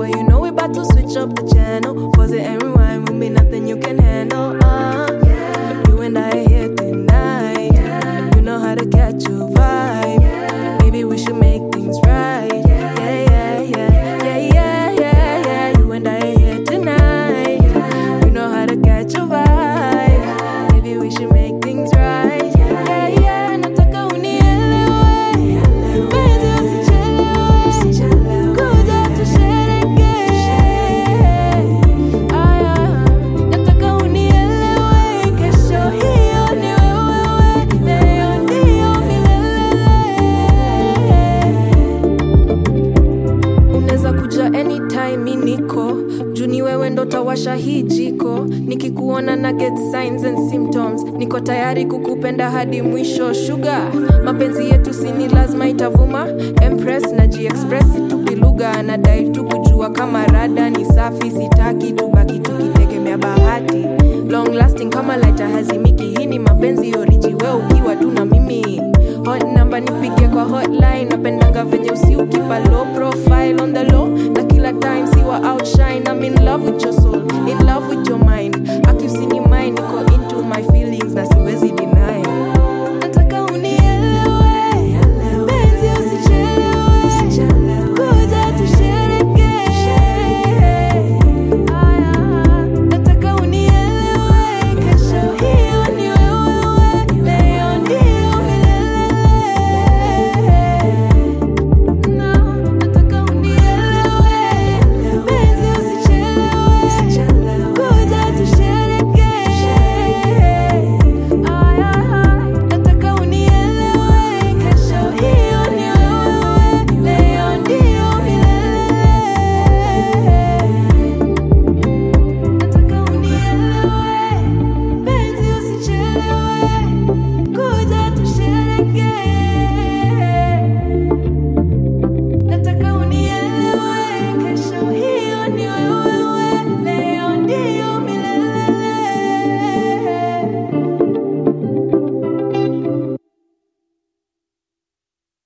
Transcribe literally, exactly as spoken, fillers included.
But you know we about to switch up the channel. Pause it and rewind with me, nothing you can handle. Uh, yeah. You and I are here tonight. Yeah. You know how to catch a vibe. Yeah. Maybe we should make things right. Yeah, yeah, yeah, yeah, yeah, yeah, yeah. You and I are here tonight. Yeah. You know how to catch a vibe. Maybe we should make things right. Yeah, yeah, nataka unielewe. Penzi usichelewe. Kuja tusherehekee. Aya, nataka unielewe. Kesho hiyo ni wewe, leo ndio milele. Unaweza kuja anytime, mi niko juu ni wewe ndo tawasha hii jiko. Nikikuona na get signs and symptoms, niko tayari kukupenda hadi mwisho. Sugar, mapenzi yetu sini lazima itavuma. Empress na G-Express tupi lugha. Nadai tu kujua kama rada ni safi. Sitaki tubaki tukitegemea bahati. Long lasting kama lighter hazimiki. Hii ni mapenzi oriji, we ukiwa tu na mimi. Hot number nipige kwa hotline. Napendanga venye usi ukipa low profile on the low. Na kila time siwa outshine. I'm in love with your